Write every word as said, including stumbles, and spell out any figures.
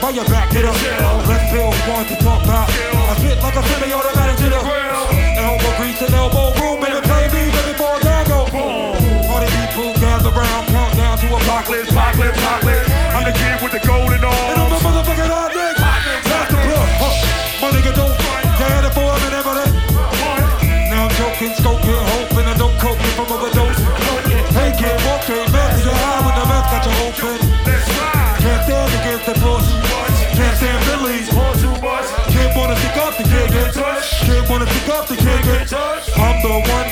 By your back, get up. Let's build one to talk about. I spit like a semi-automatic to the elbow grease and elbow room. And the K B, baby, fall down, go boom. Party people gather round, countdown to apocalypse, apocalypse, apocalypse. I'm the kid with the golden arms. And I'm the motherfucking hot nigga. That's the blood, huh? My nigga don't you had it for him and ever that. Now I'm joking, smoking, hoping I don't cope from overdose. Hey kid, walk a mess, you're high when the mouth got you open. Can't stand against the push. Can't stand Billy's. Can't wanna stick up the kid get touched. Can't wanna stick up the kid get touched. I'm the one